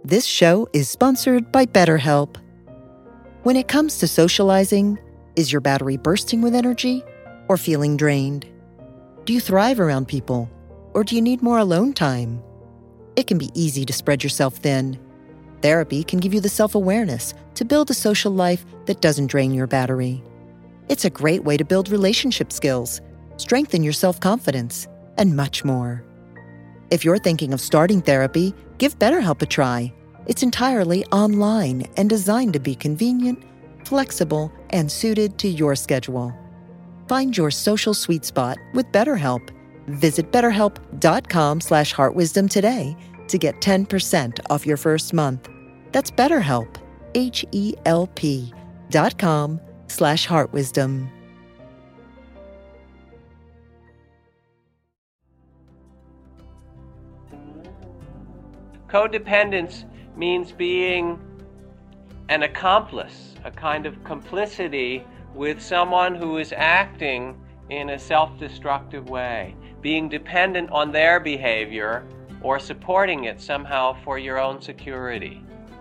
This show is sponsored by BetterHelp. When it comes to socializing, is your battery bursting with energy or feeling drained? Do you thrive around people, or do you need more alone time? It can be easy to spread yourself thin. Therapy can give you the self-awareness to build a social life that doesn't drain your battery. It's a great way to build relationship skills, strengthen your self-confidence, and much more. If you're thinking of starting therapy, give BetterHelp a try. It's entirely online and designed to be convenient, flexible, and suited to your schedule. Find your social sweet spot with BetterHelp. Visit BetterHelp.com/heartwisdom today to get 10% off your first month. That's BetterHelp, HELP.com/heartwisdom. Codependence means being an accomplice, a kind of complicity with someone who is acting in a self-destructive way, being dependent on their behavior or supporting it somehow for your own security.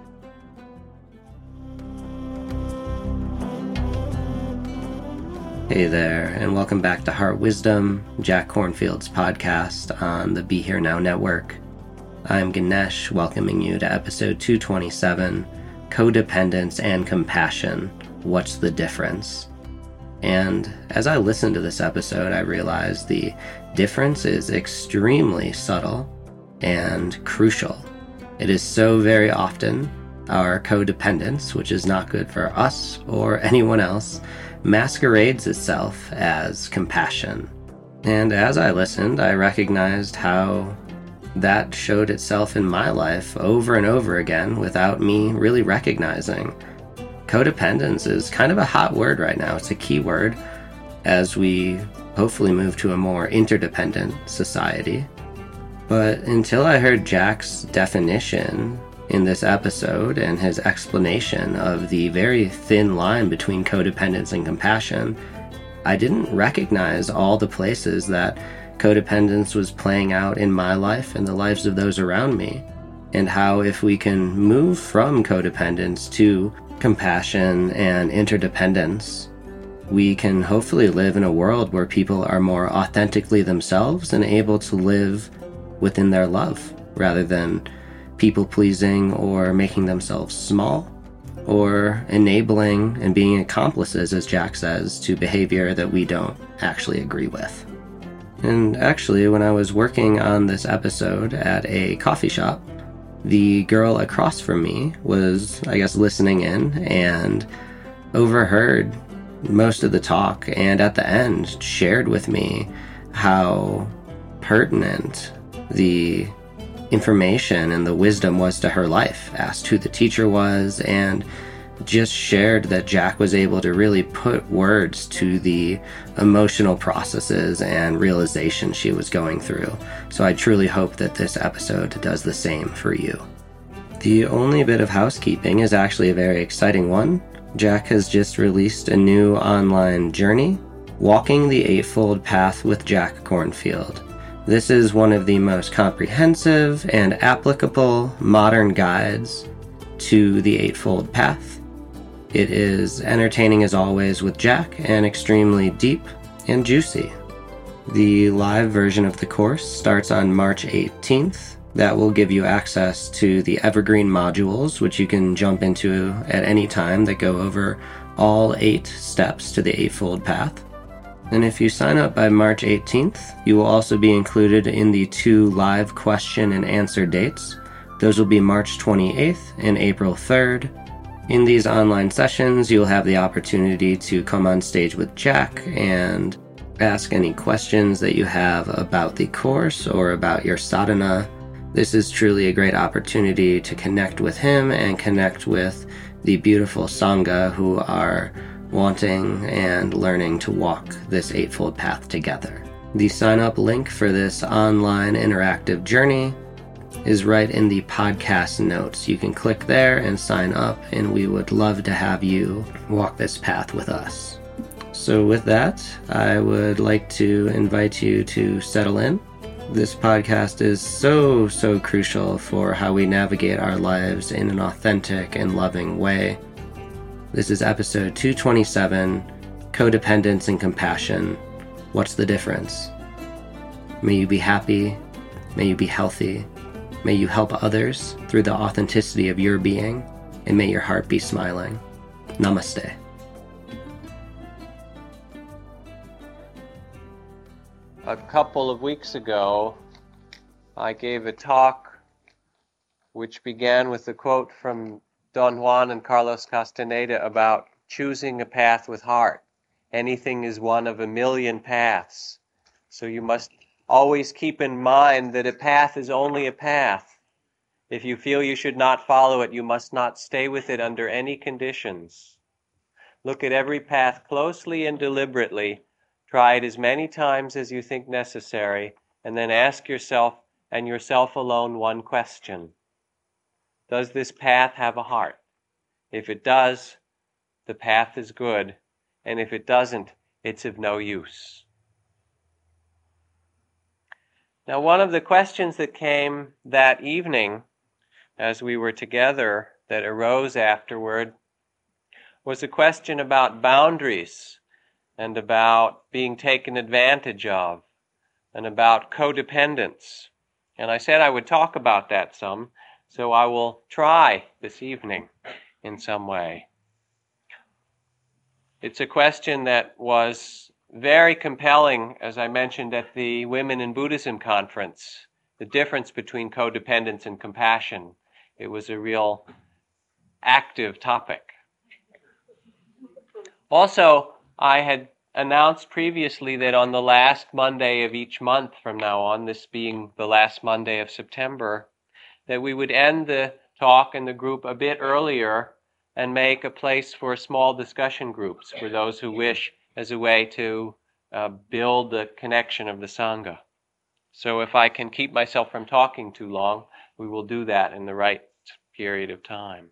Hey there, and welcome back to Heart Wisdom, Jack Kornfield's podcast on the Be Here Now Network. I'm Ganesh, welcoming you to episode 227, Codependence and Compassion, What's the Difference? And as I listened to this episode, I realized the difference is extremely subtle and crucial. It is so very often our codependence, which is not good for us or anyone else, masquerades itself as compassion. And as I listened, I recognized how that showed itself in my life over and over again without me really recognizing. Codependence is kind of a hot word right now. It's a key word as we hopefully move to a more interdependent society. But until I heard Jack's definition in this episode and his explanation of the very thin line between codependence and compassion, I didn't recognize all the places that codependence was playing out in my life and the lives of those around me, and how if we can move from codependence to compassion and interdependence, we can hopefully live in a world where people are more authentically themselves and able to live within their love, rather than people-pleasing or making themselves small, or enabling and being accomplices, as Jack says, to behavior that we don't actually agree with. And actually, when I was working on this episode at a coffee shop, the girl across from me was, I guess, listening in and overheard most of the talk, and at the end shared with me how pertinent the information and the wisdom was to her life, asked who the teacher was, and just shared that Jack was able to really put words to the emotional processes and realization she was going through. So I truly hope that this episode does the same for you. The only bit of housekeeping is actually a very exciting one. Jack has just released a new online journey, Walking the Eightfold Path with Jack Kornfield. This is one of the most comprehensive and applicable modern guides to the Eightfold Path. It is entertaining as always with Jack, and extremely deep and juicy. The live version of the course starts on March 18th. That will give you access to the evergreen modules, which you can jump into at any time, that go over all 8 steps to the Eightfold Path. And if you sign up by March 18th, you will also be included in the 2 live question and answer dates. Those will be March 28th and April 3rd. In these online sessions, you'll have the opportunity to come on stage with Jack and ask any questions that you have about the course or about your sadhana. This is truly a great opportunity to connect with him and connect with the beautiful Sangha who are wanting and learning to walk this Eightfold Path together. The sign-up link for this online interactive journey is right in the podcast notes. You can click there and sign up, and we would love to have you walk this path with us. So with that, I would like to invite you to settle in This podcast is so crucial for how we navigate our lives in an authentic and loving way. This is episode 227, Codependence and Compassion. What's the difference? May you be happy. May you be healthy. May you help others through the authenticity of your being, and may your heart be smiling. Namaste. A couple of weeks ago, I gave a talk which began with a quote from Don Juan and Carlos Castaneda about choosing a path with heart. Anything is one of a million paths. So you must always keep in mind that a path is only a path. If you feel you should not follow it, you must not stay with it under any conditions. Look at every path closely and deliberately. Try it as many times as you think necessary, and then ask yourself and yourself alone one question. Does this path have a heart? If it does, the path is good, and if it doesn't, it's of no use. Now, one of the questions that came that evening as we were together that arose afterward was a question about boundaries and about being taken advantage of and about codependence. And I said I would talk about that some, so I will try this evening in some way. It's a question that was very compelling, as I mentioned at the Women in Buddhism conference, the difference between codependence and compassion. It was a real active topic. Also, I had announced previously that on the last Monday of each month from now on, this being the last Monday of September, that we would end the talk and the group a bit earlier and make a place for small discussion groups for those who wish, as a way to build the connection of the Sangha. So if I can keep myself from talking too long, we will do that in the right period of time.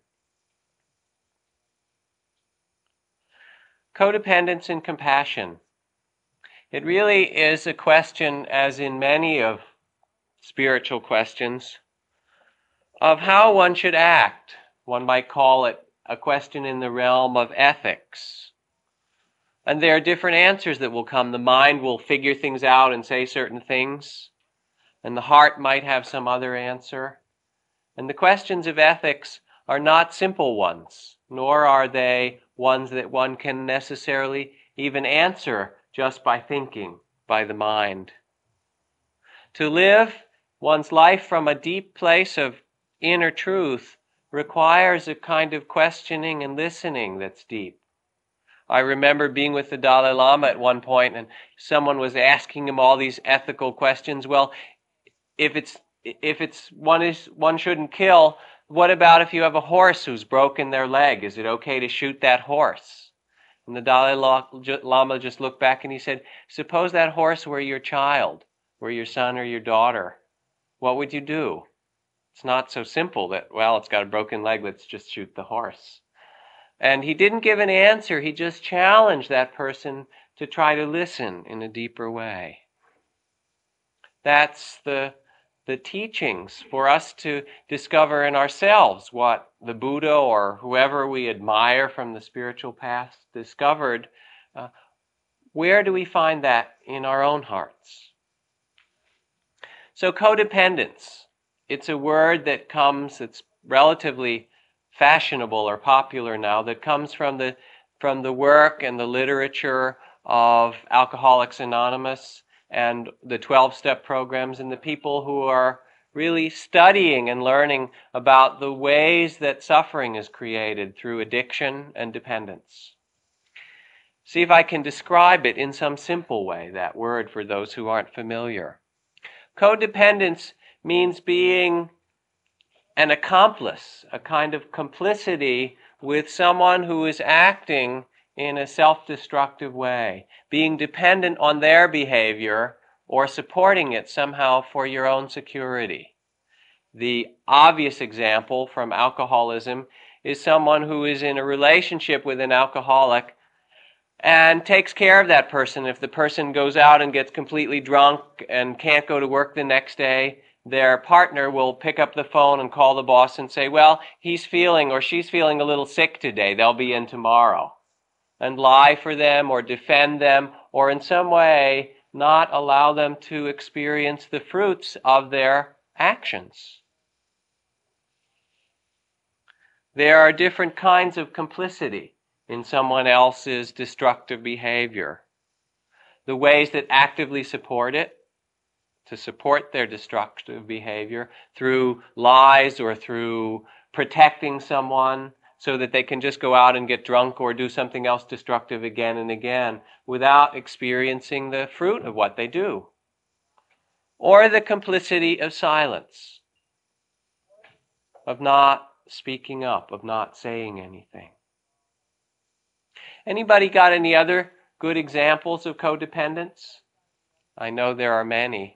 Codependence and compassion. It really is a question, as in many of spiritual questions, of how one should act. One might call it a question in the realm of ethics. And there are different answers that will come. The mind will figure things out and say certain things, and the heart might have some other answer. And the questions of ethics are not simple ones, nor are they ones that one can necessarily even answer just by thinking, by the mind. To live one's life from a deep place of inner truth requires a kind of questioning and listening that's deep. I remember being with the Dalai Lama at one point, and someone was asking him all these ethical questions. Well, if it's one shouldn't kill, what about if you have a horse who's broken their leg? Is it okay to shoot that horse? And the Dalai Lama just looked back and he said, suppose that horse were your child, were your son or your daughter. What would you do? It's not so simple that, well, it's got a broken leg, let's just shoot the horse. And he didn't give an answer. He just challenged that person to try to listen in a deeper way. That's the teachings for us to discover in ourselves what the Buddha or whoever we admire from the spiritual path discovered. Where do we find that in our own hearts? So codependence, it's a word that comes, it's relatively fashionable or popular now, that comes from the work and the literature of Alcoholics Anonymous and the 12-step programs, and the people who are really studying and learning about the ways that suffering is created through addiction and dependence. See if I can describe it in some simple way, that word, for those who aren't familiar. Codependence means being an accomplice, a kind of complicity with someone who is acting in a self-destructive way, being dependent on their behavior or supporting it somehow for your own security. The obvious example from alcoholism is someone who is in a relationship with an alcoholic and takes care of that person. If the person goes out and gets completely drunk and can't go to work the next day, their partner will pick up the phone and call the boss and say, well, he's feeling or she's feeling a little sick today. They'll be in tomorrow. And lie for them or defend them or in some way not allow them to experience the fruits of their actions. There are different kinds of complicity in someone else's destructive behavior. The ways that actively support it, to support their destructive behavior through lies or through protecting someone so that they can just go out and get drunk or do something else destructive again and again without experiencing the fruit of what they do. Or the complicity of silence, of not speaking up, of not saying anything. Anybody got any other good examples of codependence? I know there are many.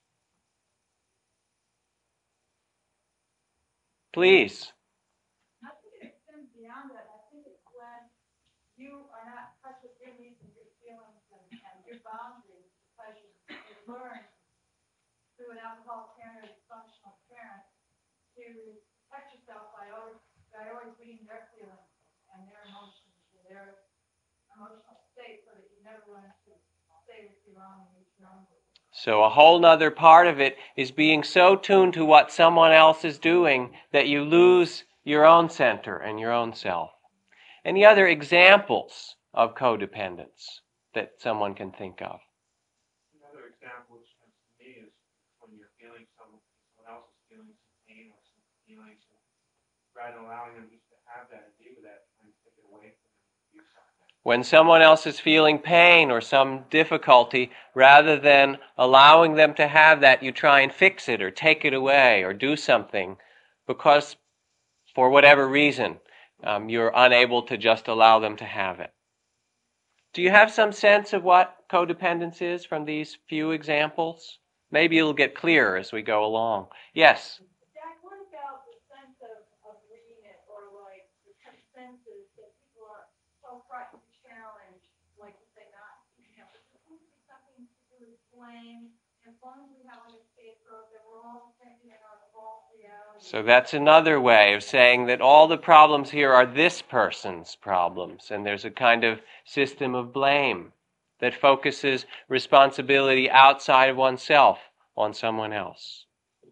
Please. I think it extends beyond that. I think it's when you are not in touch with your needs and your feelings and your boundaries because you learn through an alcoholic parent or dysfunctional parent to protect yourself by always reading their feelings and their emotions and their emotional state so that you never learn to stay with your own and reach your own. So a whole nother part of it is being so tuned to what someone else is doing that you lose your own center and your own self. Any other examples of codependence that someone can think of? Another example which comes to me is when you're feeling someone else is feeling some pain or some feelings, rather than allowing them just to have that and be with that, trying to take it away from them and do something. When someone else is feeling pain or some difficulty, rather than allowing them to have that, you try and fix it or take it away or do something because for whatever reason you're unable to just allow them to have it. Do you have some sense of what codependence is from these few examples? Maybe it'll get clearer as we go along. Yes? Jack, what about the sense of reading it or like the senses that people are so frightened to challenge, like to say not, it's something to do with blame. As long as we have an escape rope, then we're all thinking about a false reality. So that's another way of saying that all the problems here are this person's problems, and there's a kind of system of blame that focuses responsibility outside of oneself on someone else.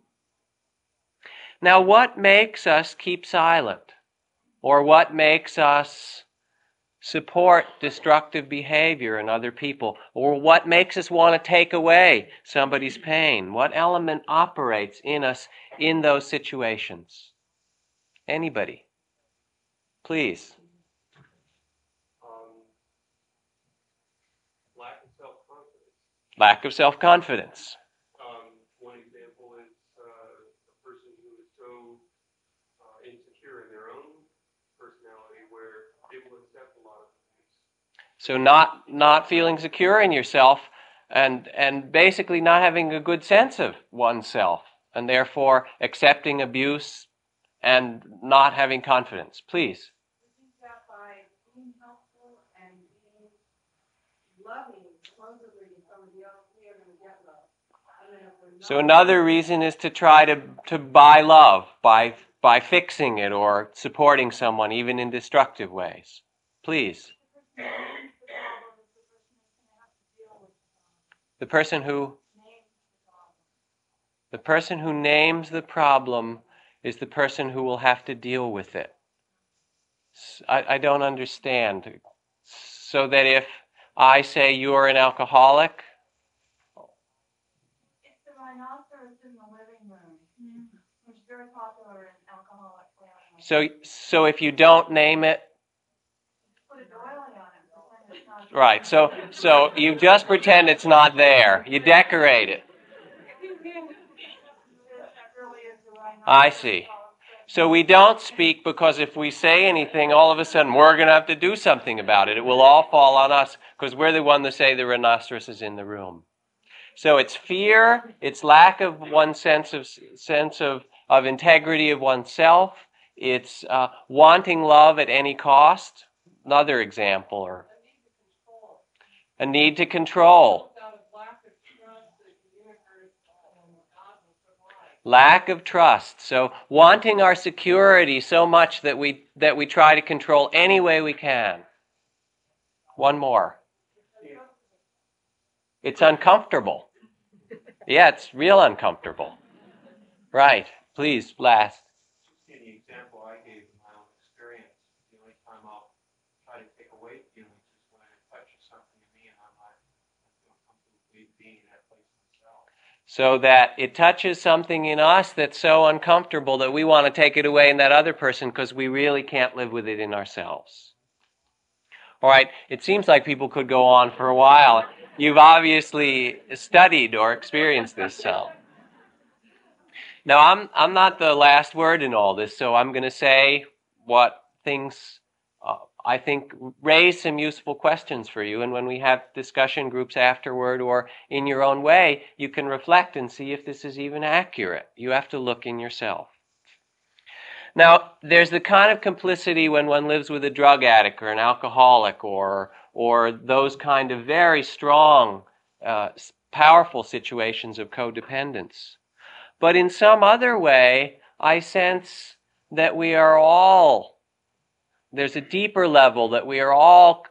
Now, what makes us keep silent? Or what makes us support destructive behavior in other people? Or what makes us want to take away somebody's pain? What element operates in us in those situations? Anybody? Please. Lack of self-confidence. Lack of self-confidence. One example is a person who is so insecure in their own personality where they will accept a lot of things. So not feeling secure in yourself and basically not having a good sense of oneself and therefore accepting abuse and not having confidence. Please. That by being helpful and being loving, supposedly somebody else, we are going to get love. And then if we're not, So another reason is to try to buy love by fixing it or supporting someone even in destructive ways. Please. The person who names the problem is the person who will have to deal with it. I don't understand. So that if I say you're an alcoholic, it's the rhinoceros in the living room, which is very popular in alcoholic families. so if you don't name it, Put a doily on it, pretend it's not right, so you just pretend it's not there. You decorate it. That really is the rhinoceros. I see. So we don't speak because if we say anything, all of a sudden we're going to have to do something about it. It will all fall on us because we're the one to say the rhinoceros is in the room. So it's fear, it's lack of one's sense of integrity of oneself, it's wanting love at any cost. Another example. Or a need to control. Lack of trust. So wanting our security so much that we try to control any way we can. One more. It's uncomfortable. Yeah, it's real uncomfortable. Right. Please, last. In the example I gave in my own experience, the only time I'll try to take away feelings is when it touches something in me and I'm not comfortable being in that place myself. So that it touches something in us that's so uncomfortable that we want to take it away in that other person because we really can't live with it in ourselves. All right, it seems like people could go on for a while. You've obviously studied or experienced this, so. Now, I'm not the last word in all this, so I'm going to say what things I think raise some useful questions for you. And when we have discussion groups afterward or in your own way, you can reflect and see if this is even accurate. You have to look in yourself. Now, there's the kind of complicity when one lives with a drug addict or an alcoholic or those kind of very strong, powerful situations of codependence. But in some other way, I sense that we are all, there's a deeper level that we are all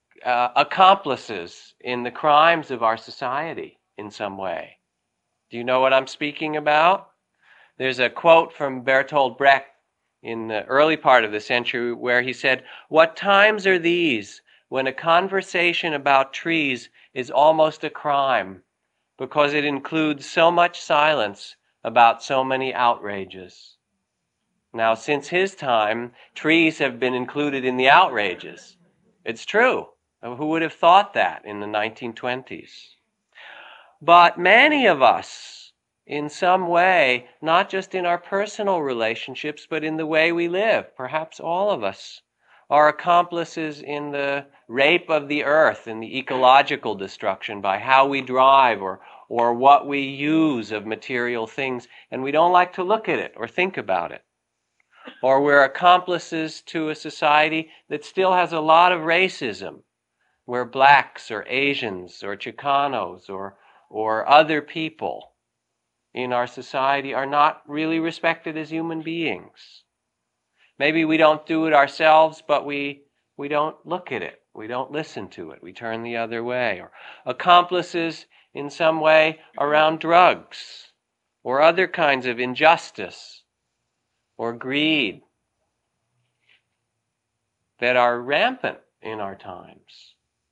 accomplices in the crimes of our society in some way. Do you know what I'm speaking about? There's a quote from Bertolt Brecht in the early part of the century where he said, "What times are these when a conversation about trees is almost a crime because it includes so much silence about so many outrages." Now, since his time, trees have been included in the outrages. It's true. Who would have thought that in the 1920s? But many of us, in some way, not just in our personal relationships, but in the way we live, perhaps all of us, are accomplices in the rape of the earth, in the ecological destruction by how we drive or what we use of material things, and we don't like to look at it or think about it. Or we're accomplices to a society that still has a lot of racism, where blacks or Asians or Chicanos or other people in our society are not really respected as human beings. Maybe we don't do it ourselves, but we don't look at it. We don't listen to it. We turn the other way. Or accomplices in some way around drugs or other kinds of injustice or greed that are rampant in our times.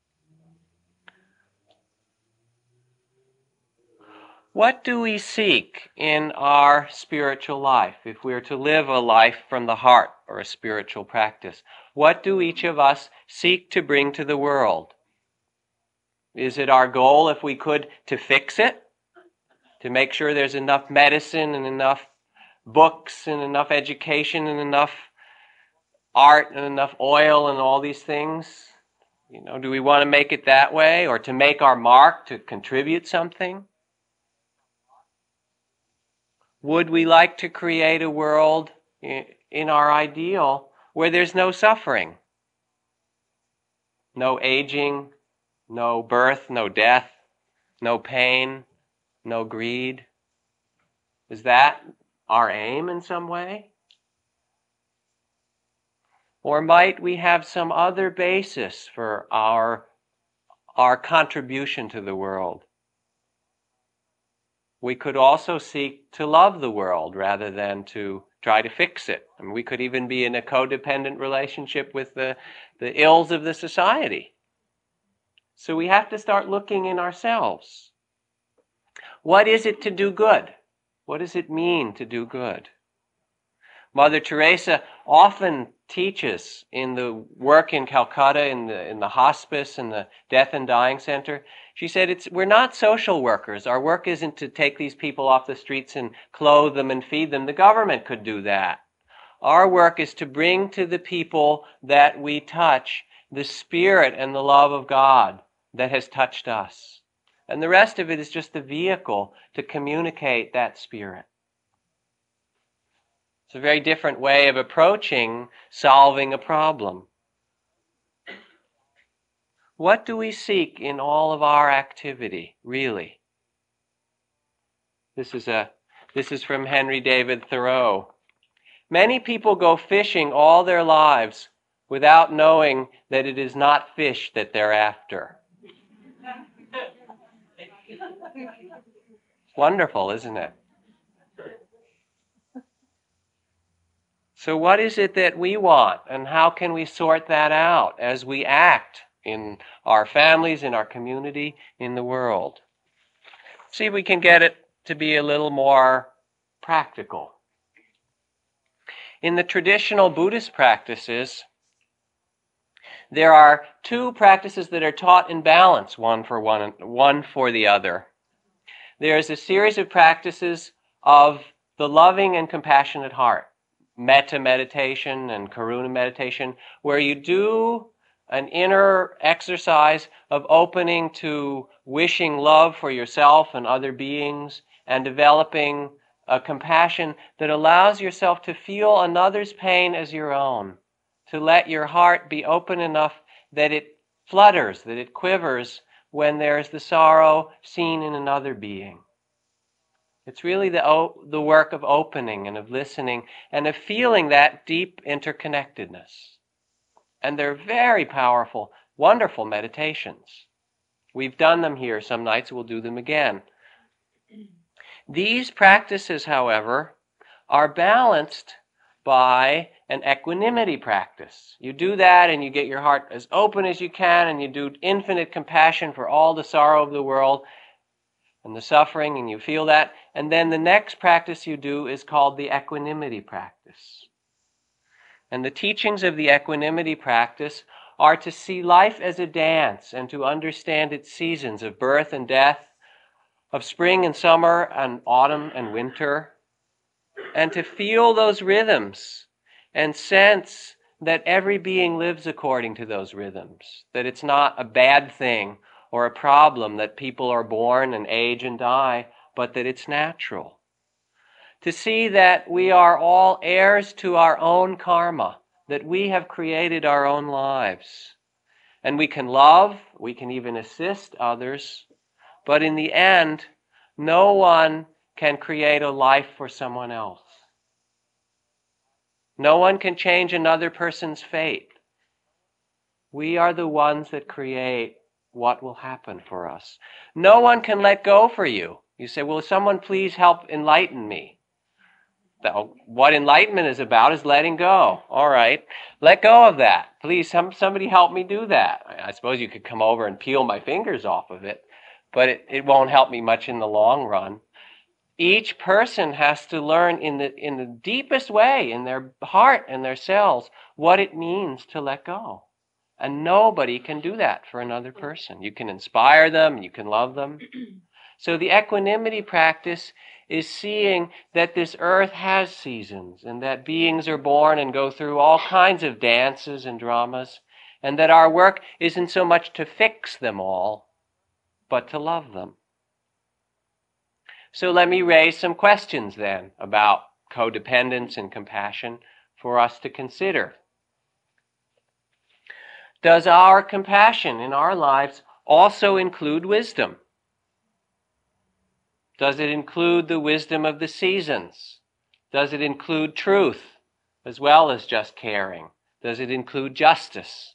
What do we seek in our spiritual life if we are to live a life from the heart or a spiritual practice? What do each of us seek to bring to the world? Is it our goal, if we could, to fix it? To make sure there's enough medicine and enough books and enough education and enough art and enough oil and all these things? You know, do we want to make it that way, or to make our mark, to contribute something? Would we like to create a world in our ideal where there's no suffering, no aging, no birth, no death, no pain, no greed? Is that our aim in some way? Or might we have some other basis for our contribution to the world? We could also seek to love the world rather than to try to fix it. And we could even be in a codependent relationship with the ills of the society. So we have to start looking in ourselves. What is it to do good? What does it mean to do good? Mother Teresa often teaches in the work in Calcutta, in the hospice and the death and dying center. She said, we're not social workers. Our work isn't to take these people off the streets and clothe them and feed them. The government could do that. Our work is to bring to the people that we touch the Spirit and the love of God that has touched us. And the rest of it is just the vehicle to communicate that Spirit. It's a very different way of approaching solving a problem. What do we seek in all of our activity, really? This is from Henry David Thoreau. Many people go fishing all their lives without knowing that it is not fish that they're after. Wonderful, isn't it? So what is it that we want, and how can we sort that out as we act in our families, in our community, in the world? See if we can get it to be a little more practical. In the traditional Buddhist practices, there are two practices that are taught in balance, one for the other. There's a series of practices of the loving and compassionate heart, metta meditation and karuna meditation, where you do an inner exercise of opening to wishing love for yourself and other beings and developing a compassion that allows yourself to feel another's pain as your own, to let your heart be open enough that it flutters, that it quivers when there's the sorrow seen in another being. It's really the work of opening and of listening and of feeling that deep interconnectedness. And they're very powerful, wonderful meditations. We've done them here. Some nights we'll do them again. These practices, however, are balanced by an equanimity practice. You do that and you get your heart as open as you can, and you do infinite compassion for all the sorrow of the world and the suffering, and you feel that. And then the next practice you do is called the equanimity practice. And the teachings of the equanimity practice are to see life as a dance and to understand its seasons of birth and death, of spring and summer and autumn and winter, and to feel those rhythms and sense that every being lives according to those rhythms, that it's not a bad thing or a problem that people are born and age and die, but that it's natural. To see that we are all heirs to our own karma, that we have created our own lives. And we can love, we can even assist others, but in the end, no one can create a life for someone else. No one can change another person's fate. We are the ones that create what will happen for us. No one can let go for you. You say, will someone please help enlighten me? What enlightenment is about is letting go. All right, let go of that. Please, somebody help me do that. I suppose you could come over and peel my fingers off of it, but it won't help me much in the long run. Each person has to learn in the deepest way, in their heart and their cells, what it means to let go. And nobody can do that for another person. You can inspire them, you can love them. So the equanimity practice is seeing that this earth has seasons and that beings are born and go through all kinds of dances and dramas, and that our work isn't so much to fix them all, but to love them. So let me raise some questions then about codependence and compassion for us to consider. Does our compassion in our lives also include wisdom? Does it include the wisdom of the seasons? Does it include truth as well as just caring? Does it include justice?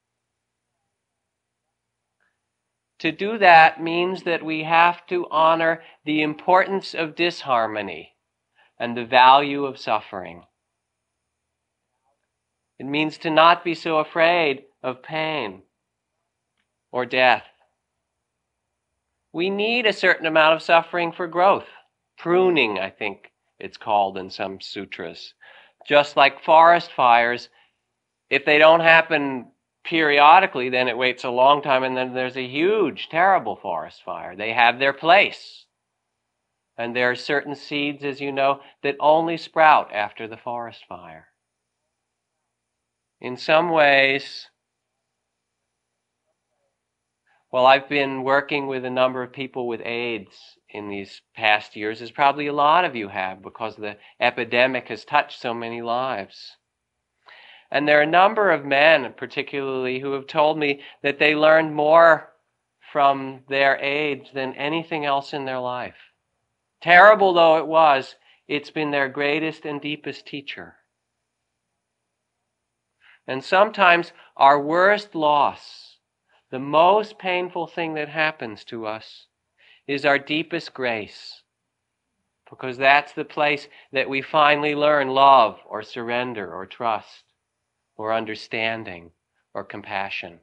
To do that means that we have to honor the importance of disharmony and the value of suffering. It means to not be so afraid of pain or death. We need a certain amount of suffering for growth. Pruning, I think it's called in some sutras. Just like forest fires, if they don't happen periodically, then it waits a long time, and then there's a huge, terrible forest fire. They have their place. And there are certain seeds, as you know, that only sprout after the forest fire. In some ways, well, I've been working with a number of people with AIDS in these past years, as probably a lot of you have, because the epidemic has touched so many lives. And there are a number of men, particularly, who have told me that they learned more from their aides than anything else in their life. Terrible though it was, it's been their greatest and deepest teacher. And sometimes our worst loss, the most painful thing that happens to us, is our deepest grace. Because that's the place that we finally learn love or surrender or trust or understanding or compassion.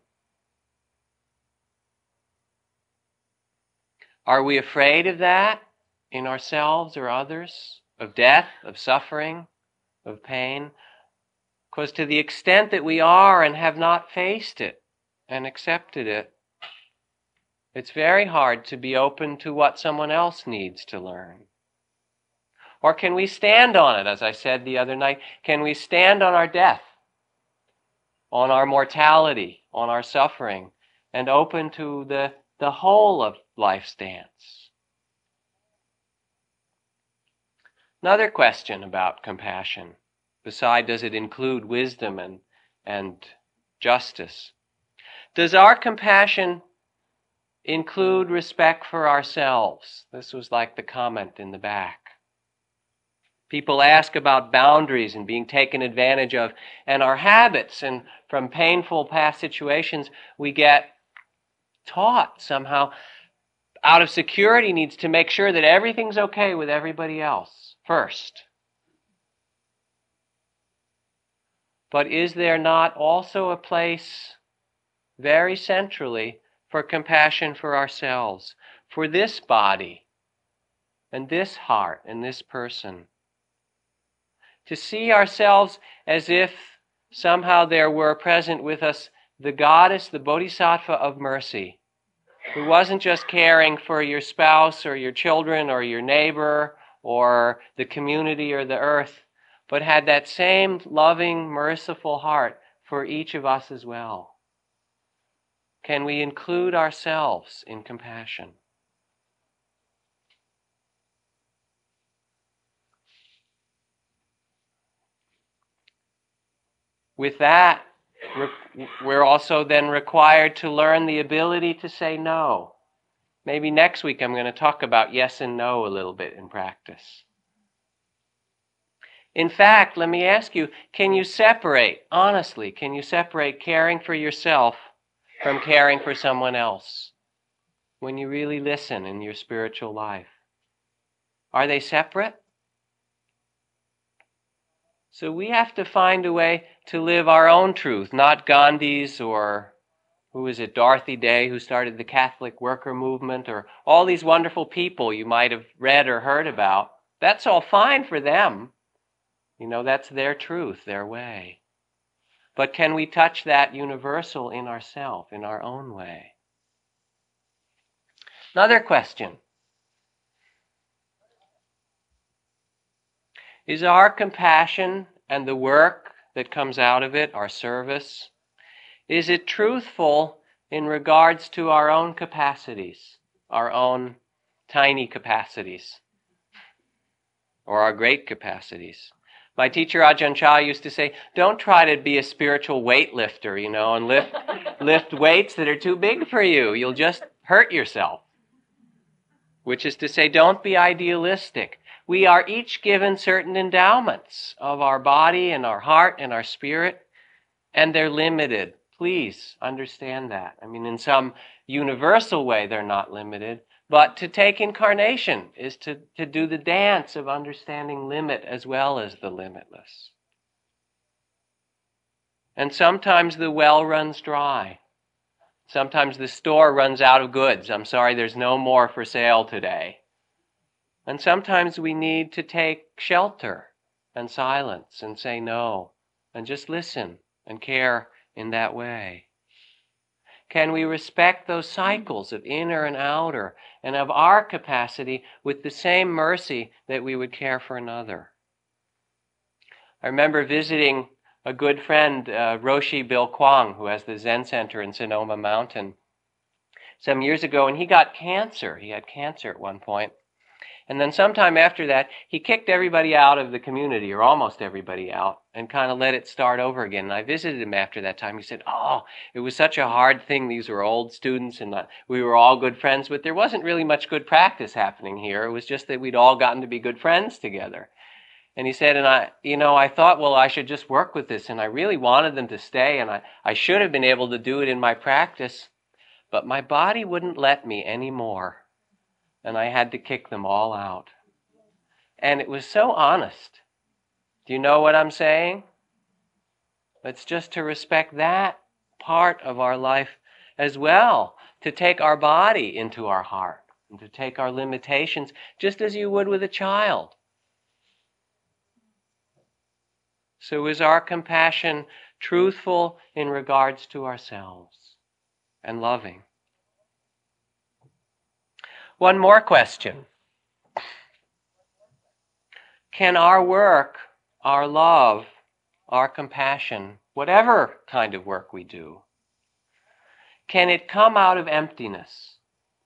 Are we afraid of that in ourselves or others? Of death, of suffering, of pain? Because to the extent that we are and have not faced it and accepted it, it's very hard to be open to what someone else needs to learn. Or can we stand on it, as I said the other night? Can we stand on our death, on our mortality, on our suffering, and open to the whole of life's dance? Another question about compassion, besides does it include wisdom and justice? Does our compassion include respect for ourselves? This was like the comment in the back. People ask about boundaries and being taken advantage of, and our habits, and from painful past situations, we get taught somehow out of security needs to make sure that everything's okay with everybody else first. But is there not also a place very centrally for compassion for ourselves, for this body and this heart and this person? To see ourselves as if somehow there were present with us the goddess, the bodhisattva of mercy, who wasn't just caring for your spouse or your children or your neighbor or the community or the earth, but had that same loving, merciful heart for each of us as well. Can we include ourselves in compassion? With that, we're also then required to learn the ability to say no. Maybe next week I'm going to talk about yes and no a little bit in practice. In fact, let me ask you, can you separate caring for yourself from caring for someone else when you really listen in your spiritual life? Are they separate? So we have to find a way to live our own truth, not Gandhi's or, Dorothy Day, who started the Catholic worker movement, or all these wonderful people you might have read or heard about. That's all fine for them. That's their truth, their way. But can we touch that universal in ourselves, in our own way? Another question. Is our compassion and the work that comes out of it, our service, is it truthful in regards to our own capacities, our own tiny capacities, or our great capacities? My teacher Ajahn Chah used to say, don't try to be a spiritual weightlifter, and lift weights that are too big for you. You'll just hurt yourself. Which is to say, don't be idealistic. We are each given certain endowments of our body and our heart and our spirit, and they're limited. Please understand that. In some universal way, they're not limited, but to take incarnation is to do the dance of understanding limit as well as the limitless. And sometimes the well runs dry. Sometimes the store runs out of goods. I'm sorry, there's no more for sale today. And sometimes we need to take shelter and silence and say no and just listen and care in that way. Can we respect those cycles of inner and outer and of our capacity with the same mercy that we would care for another? I remember visiting a good friend, Roshi Bil Kwang, who has the Zen Center in Sonoma Mountain, some years ago, and he got cancer. He had cancer at one point. And then sometime after that, he kicked everybody out of the community, or almost everybody out, and kind of let it start over again. And I visited him after that time. He said, oh, it was such a hard thing. These were old students, and we were all good friends, but there wasn't really much good practice happening here. It was just that we'd all gotten to be good friends together. And he said, and I thought, well, I should just work with this, and I really wanted them to stay, and I should have been able to do it in my practice, but my body wouldn't let me anymore. And I had to kick them all out. And it was so honest. Do you know what I'm saying? It's just to respect that part of our life as well, to take our body into our heart, and to take our limitations just as you would with a child. So is our compassion truthful in regards to ourselves and loving? One more question. Can our work, our love, our compassion, whatever kind of work we do, can it come out of emptiness?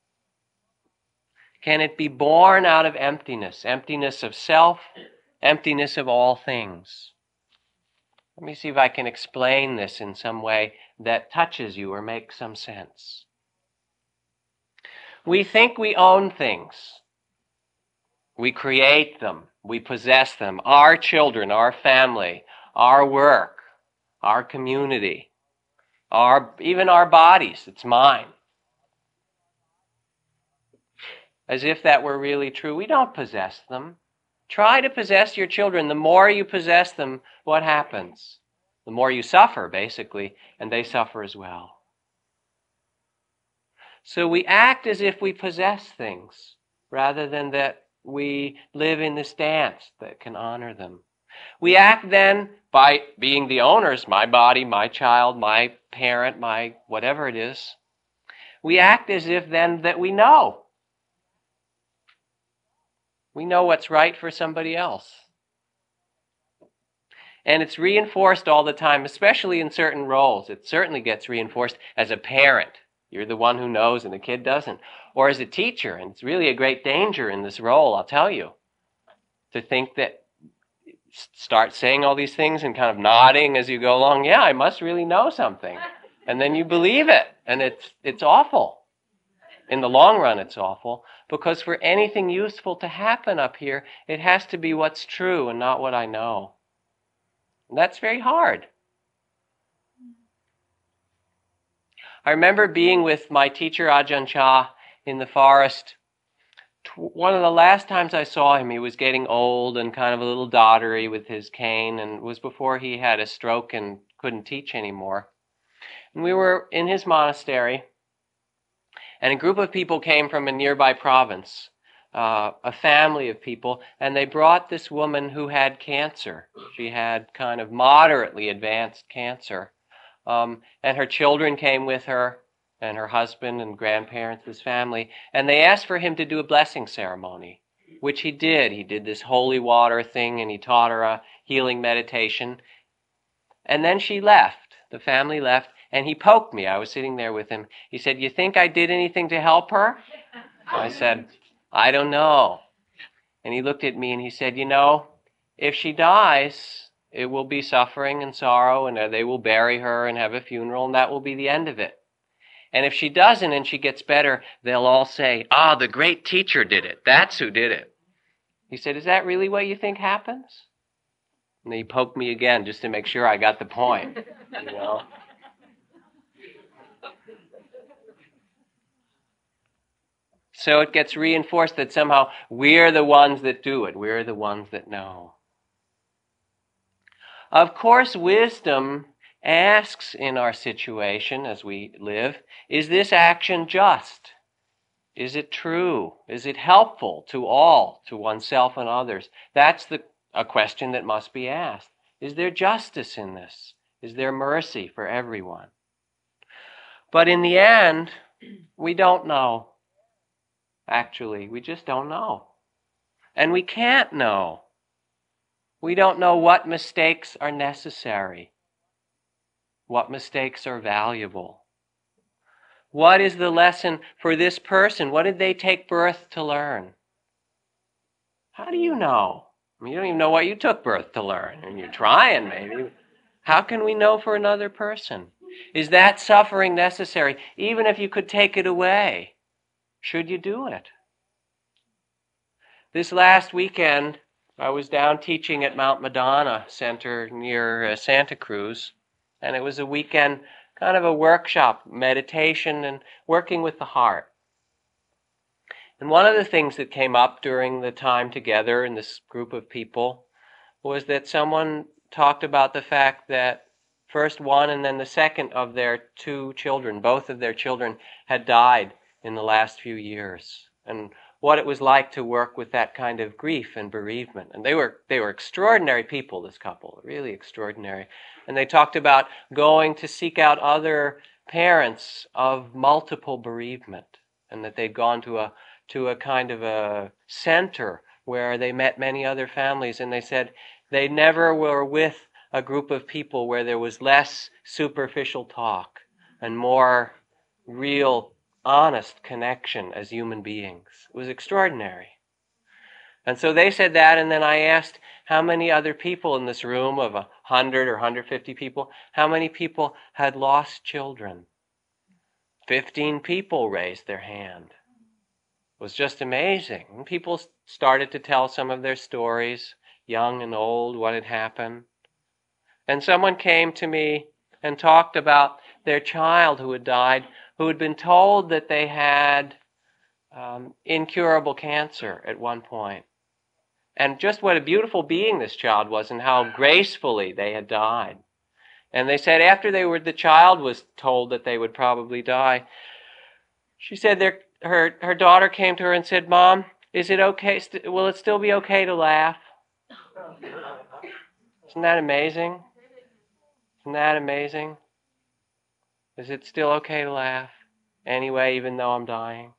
Can it be born out of emptiness? Emptiness of self, emptiness of all things. Let me see if I can explain this in some way that touches you or makes some sense. We think we own things. We create them. We possess them. Our children, our family, our work, our community, even our bodies. It's mine. As if that were really true. We don't possess them. Try to possess your children. The more you possess them, what happens? The more you suffer, basically, and they suffer as well. So we act as if we possess things, rather than that we live in this dance that can honor them. We act then by being the owners, my body, my child, my parent, my whatever it is. We act as if then that we know. We know what's right for somebody else. And it's reinforced all the time, especially in certain roles. It certainly gets reinforced as a parent. You're the one who knows and the kid doesn't. Or as a teacher, and it's really a great danger in this role, I'll tell you, to think that, start saying all these things and kind of nodding as you go along, yeah, I must really know something. And then you believe it, and it's awful. In the long run, it's awful, because for anything useful to happen up here, it has to be what's true and not what I know. And that's very hard. I remember being with my teacher, Ajahn Chah, in the forest. One of the last times I saw him, he was getting old and kind of a little doddery with his cane, and it was before he had a stroke and couldn't teach anymore. And we were in his monastery, and a group of people came from a nearby province, a family of people, and they brought this woman who had cancer. She had kind of moderately advanced cancer. And her children came with her, and her husband and grandparents, his family, and they asked for him to do a blessing ceremony, which he did. He did this holy water thing, and he taught her a healing meditation. And then she left. The family left, and he poked me. I was sitting there with him. He said, "You think I did anything to help her?" I said, "I don't know." And he looked at me and he said, "You know, if she dies, it will be suffering and sorrow, and they will bury her and have a funeral, and that will be the end of it. And if she doesn't and she gets better, they'll all say, 'Ah, the great teacher did it. That's who did it.'" He said, "Is that really what you think happens?" And he poked me again just to make sure I got the point, you know. So it gets reinforced that somehow we're the ones that do it. We're the ones that know. Of course, wisdom asks in our situation as we live, is this action just? Is it true? Is it helpful to all, to oneself and others? That's a question that must be asked. Is there justice in this? Is there mercy for everyone? But in the end, we don't know. Actually, we just don't know. And we can't know. We don't know what mistakes are necessary, what mistakes are valuable. What is the lesson for this person? What did they take birth to learn? How do you know? I mean, you don't even know what you took birth to learn, and you're trying maybe. How can we know for another person? Is that suffering necessary? Even if you could take it away, should you do it? This last weekend, I was down teaching at Mount Madonna Center near Santa Cruz, and it was a weekend, kind of a workshop, meditation and working with the heart. And one of the things that came up during the time together in this group of people was that someone talked about the fact that first one and then the second of their two children, both of their children, had died in the last few years, and what it was like to work with that kind of grief and bereavement. And they were extraordinary people, this couple, really extraordinary. And they talked about going to seek out other parents of multiple bereavement, and that they'd gone to a kind of a center where they met many other families, and they said they never were with a group of people where there was less superficial talk and more real, honest connection as human beings. It was extraordinary. And so they said that, and then I asked how many other people in this room of 100 or 150 people, how many people had lost children? 15 people raised their hand. It was just amazing. And people started to tell some of their stories, young and old, what had happened. And someone came to me and talked about their child who had died, who had been told that they had incurable cancer at one point. And just what a beautiful being this child was, and how gracefully they had died. And they said after the child was told that they would probably die, she said her daughter came to her and said, "Mom, is it okay? Will it still be okay to laugh?" Isn't that amazing? Isn't that amazing? Is it still okay to laugh anyway, even though I'm dying?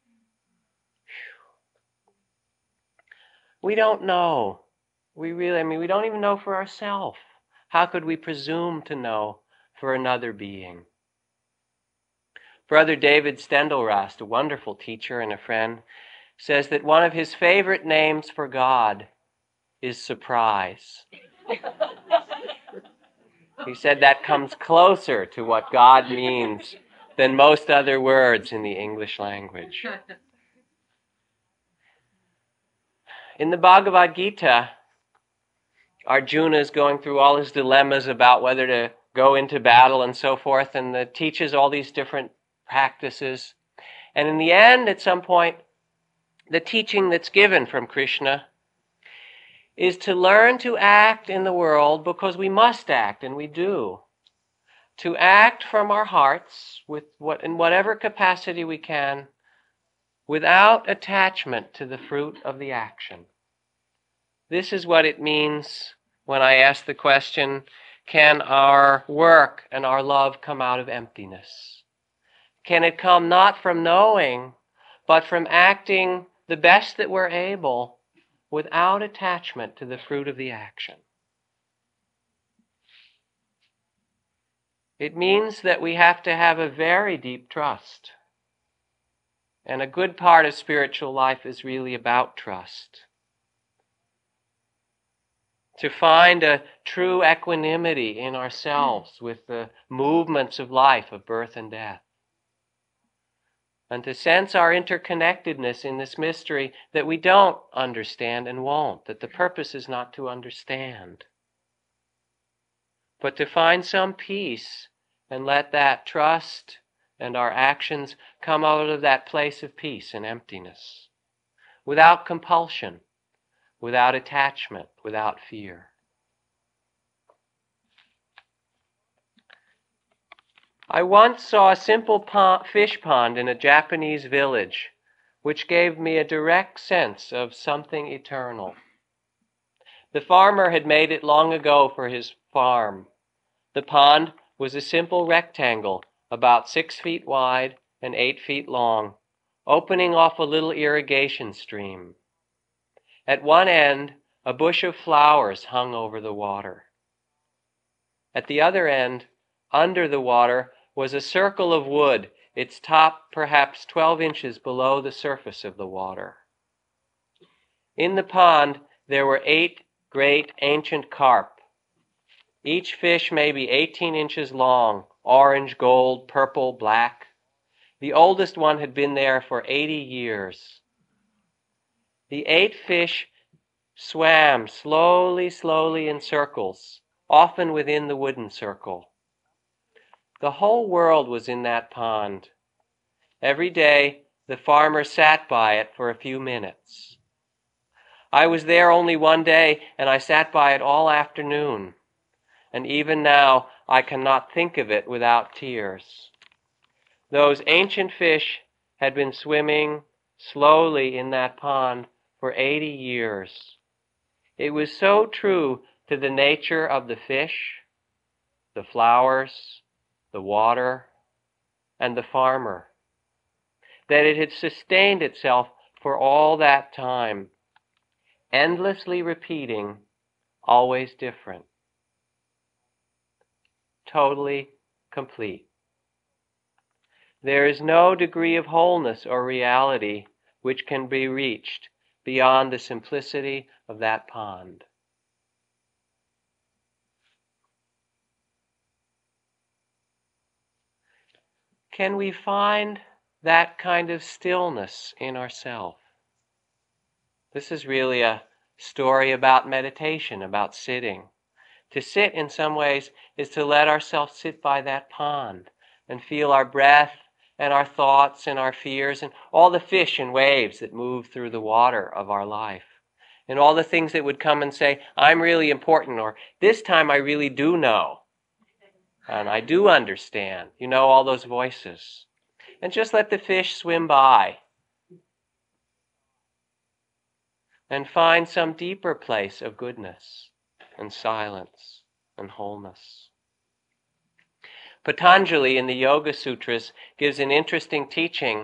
We don't know. We don't even know for ourselves. How could we presume to know for another being? Brother David Steindl-Rast, a wonderful teacher and a friend, says that one of his favorite names for God is surprise. He said that comes closer to what God means than most other words in the English language. In the Bhagavad Gita, Arjuna is going through all his dilemmas about whether to go into battle and so forth, and it teaches all these different practices. And in the end, at some point, the teaching that's given from Krishna is to learn to act in the world, because we must act, and we do. To act from our hearts in whatever capacity we can, without attachment to the fruit of the action. This is what it means when I ask the question, can our work and our love come out of emptiness? Can it come not from knowing, but from acting the best that we're able without attachment to the fruit of the action? It means that we have to have a very deep trust. And a good part of spiritual life is really about trust. To find a true equanimity in ourselves with the movements of life, of birth and death. And to sense our interconnectedness in this mystery that we don't understand and won't, that the purpose is not to understand, but to find some peace and let that trust and our actions come out of that place of peace and emptiness, without compulsion, without attachment, without fear. I once saw a simple fish pond in a Japanese village, which gave me a direct sense of something eternal. The farmer had made it long ago for his farm. The pond was a simple rectangle, about 6 feet wide and 8 feet long, opening off a little irrigation stream. At one end, a bush of flowers hung over the water. At the other end, under the water, was a circle of wood, its top perhaps 12 inches below the surface of the water. In the pond, there were 8 great ancient carp. Each fish may be 18 inches long, orange, gold, purple, black. The oldest one had been there for 80 years. The 8 fish swam slowly in circles, often within the wooden circle. The whole world was in that pond. Every day, the farmer sat by it for a few minutes. I was there only one day, and I sat by it all afternoon. And even now, I cannot think of it without tears. Those ancient fish had been swimming slowly in that pond for 80 years. It was so true to the nature of the fish, the flowers, the water, and the farmer, that it had sustained itself for all that time, endlessly repeating, always different, totally complete. There is no degree of wholeness or reality which can be reached beyond the simplicity of that pond. Can we find that kind of stillness in ourselves? This is really a story about meditation, about sitting. To sit, in some ways, is to let ourselves sit by that pond and feel our breath and our thoughts and our fears and all the fish and waves that move through the water of our life. And all the things that would come and say, I'm really important, or this time I really do know. And I do understand. You know, all those voices. And just let the fish swim by. And find some deeper place of goodness and silence and wholeness. Patanjali in the Yoga Sutras gives an interesting teaching.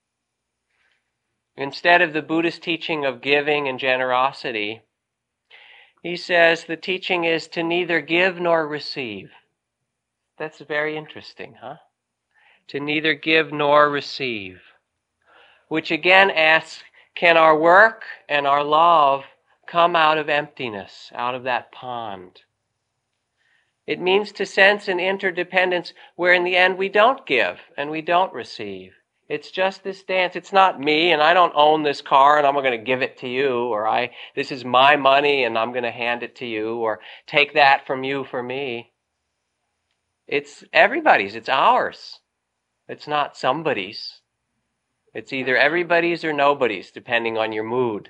Instead of the Buddhist teaching of giving and generosity, he says the teaching is to neither give nor receive. That's very interesting, huh? To neither give nor receive. Which again asks, can our work and our love come out of emptiness, out of that pond? It means to sense an interdependence where in the end we don't give and we don't receive. It's just this dance. It's not me and I don't own this car and I'm going to give it to you, or this is my money and I'm going to hand it to you, or take that from you for me. It's everybody's. It's ours. It's not somebody's. It's either everybody's or nobody's, depending on your mood.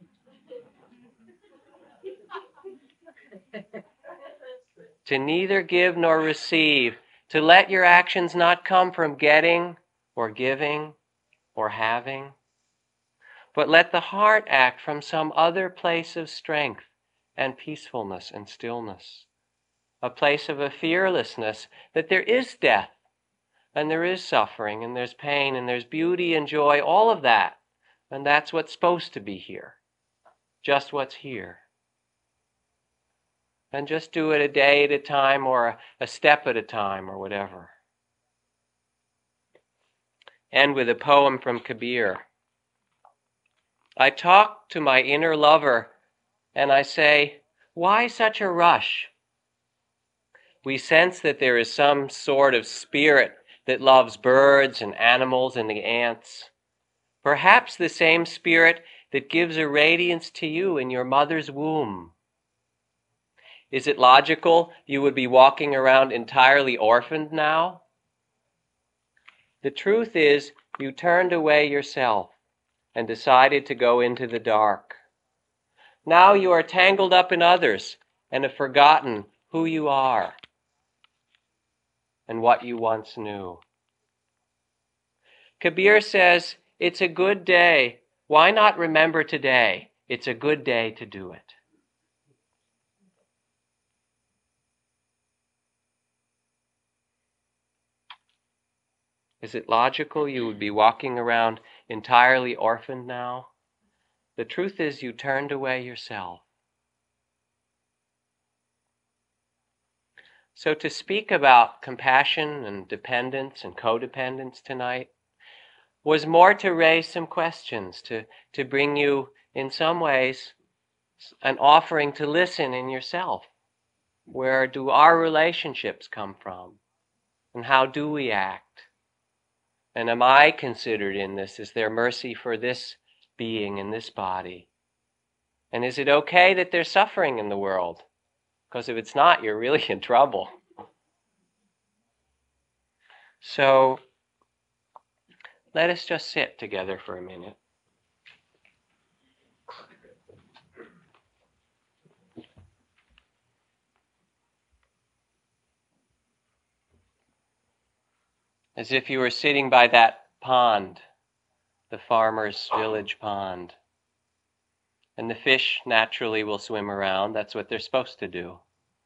To neither give nor receive, to let your actions not come from getting or giving or having, but let the heart act from some other place of strength and peacefulness and stillness, a place of a fearlessness that there is death, and there is suffering, and there's pain, and there's beauty and joy, all of that. And that's what's supposed to be here. Just what's here. And just do it a day at a time, or a step at a time, or whatever. End with a poem from Kabir. I talk to my inner lover, and I say, why such a rush? We sense that there is some sort of spirit that loves birds and animals and the ants. Perhaps the same spirit that gives a radiance to you in your mother's womb. Is it logical you would be walking around entirely orphaned now? The truth is, you turned away yourself and decided to go into the dark. Now you are tangled up in others and have forgotten who you are and what you once knew. Kabir says, it's a good day. Why not remember today? It's a good day to do it. Is it logical you would be walking around entirely orphaned now? The truth is you turned away yourself. So to speak about compassion and dependence and codependence tonight was more to raise some questions, to bring you in some ways, an offering to listen in yourself. Where do our relationships come from? And how do we act? And am I considered in this? Is there mercy for this being in this body? And is it okay that there's suffering in the world? Because if it's not, you're really in trouble. So let us just sit together for a minute. As if you were sitting by that pond, the farmer's village pond. And the fish naturally will swim around. That's what they're supposed to do.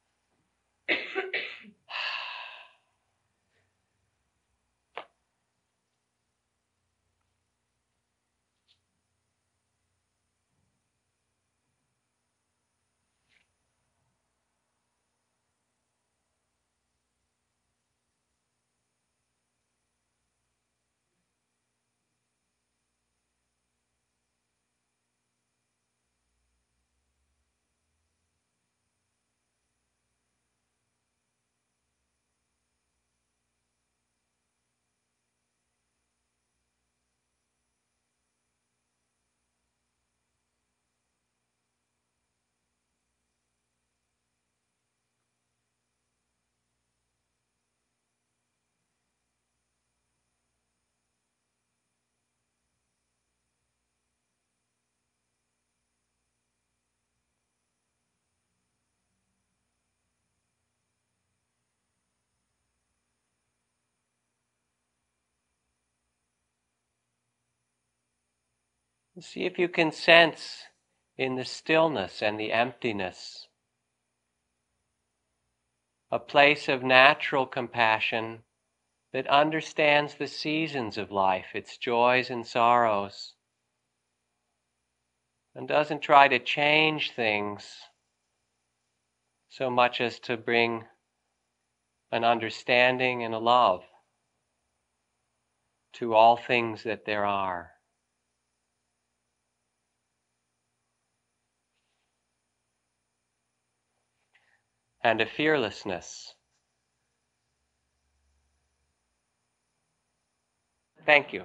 See if you can sense in the stillness and the emptiness a place of natural compassion that understands the seasons of life, its joys and sorrows, and doesn't try to change things so much as to bring an understanding and a love to all things that there are. And a fearlessness. Thank you.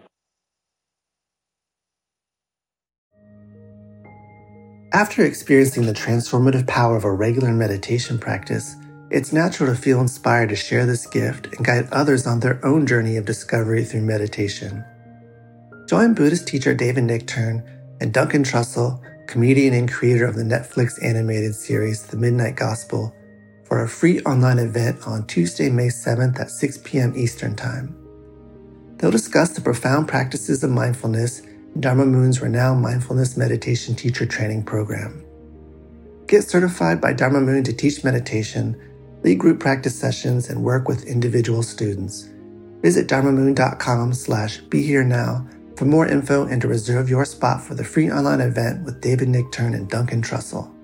After experiencing the transformative power of a regular meditation practice, it's natural to feel inspired to share this gift and guide others on their own journey of discovery through meditation. Join Buddhist teacher David Nichtern and Duncan Trussell, comedian and creator of the Netflix animated series The Midnight Gospel, for a free online event on Tuesday, May 7th at 6 p.m. Eastern Time. They'll discuss the profound practices of mindfulness in Dharma Moon's renowned mindfulness meditation teacher training program. Get certified by Dharma Moon to teach meditation, lead group practice sessions, and work with individual students. Visit dharmamoon.com/BeHereNow for more info and to reserve your spot for the free online event with David Nichtern and Duncan Trussell.